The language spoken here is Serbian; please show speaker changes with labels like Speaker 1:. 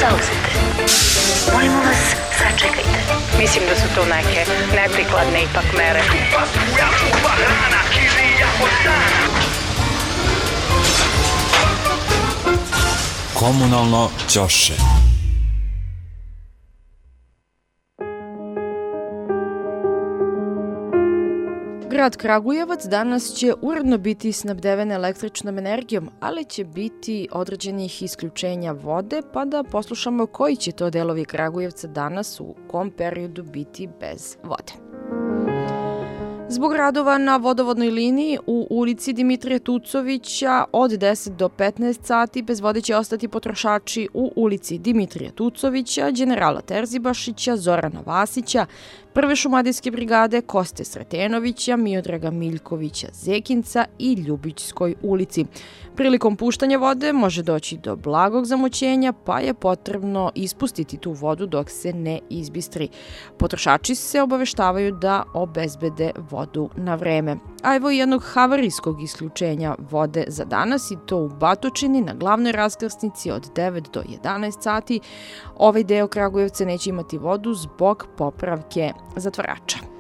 Speaker 1: zauzete. Molimo vas, sačekajte.
Speaker 2: Mislim da su to neke neprikladne ipak mere.
Speaker 3: Komunalno ćoše.
Speaker 4: Grad Kragujevac danas će uredno biti snabdeven električnom energijom, ali će biti određenih isključenja vode, pa da poslušamo koji će to delovi Kragujevca danas u kom periodu biti bez vode. Zbog radova na vodovodnoj liniji u ulici Dimitrija Tucovića od 10 do 15 sati bez vode će ostati potrošači u ulici Dimitrija Tucovića, Đenerala Terzibašića, Zorana Vasića, Prve šumadijske brigade, Koste Sretenovića, Miodraga Miljkovića Zekinca i Ljubićskoj ulici. Prilikom puštanja vode može doći do blagog zamoćenja, pa je potrebno ispustiti tu vodu dok se ne izbistri. Potrošači se obaveštavaju da obezbede vodu na vreme. A evo jednog havarijskog isključenja vode za danas, i to u Batočini na glavnoj raskrsnici od 9 do 11 sati. Ovaj deo Kragujevca neće imati vodu zbog popravke zatvarača.